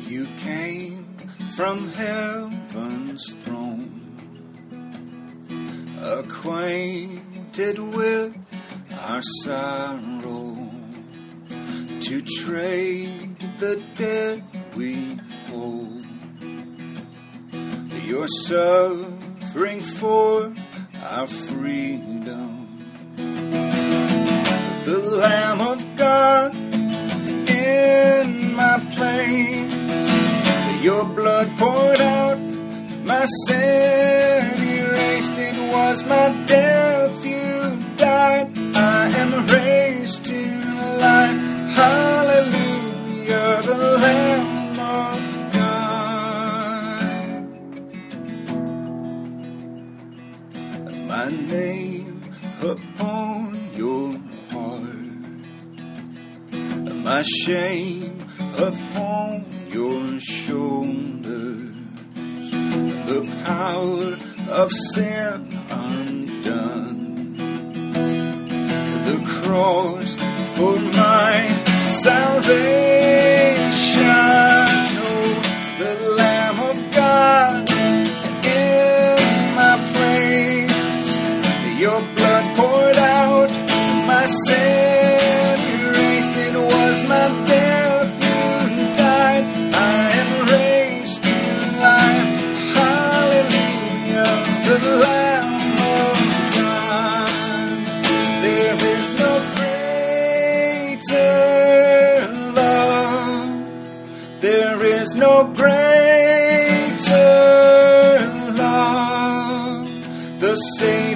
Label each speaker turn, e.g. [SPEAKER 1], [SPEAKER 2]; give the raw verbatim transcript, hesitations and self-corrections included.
[SPEAKER 1] You came from heaven's throne, acquainted with our sorrow, to trade the debt we hold. Your suffering for our freedom, the Lamb of God in my place. Your blood poured out, my sin erased. It was my death, you died. I am raised to life. Hallelujah, the Lamb of God. My name upon your heart, my shame upon your shoulders, the power of sin undone, the cross for my salvation. Oh, the Lamb of God in my place. Your blood poured out, my sin erased. It was my death, you died. I am raised to life. Hallelujah, the Lamb of God. There is no greater love. There is no greater love. The Savior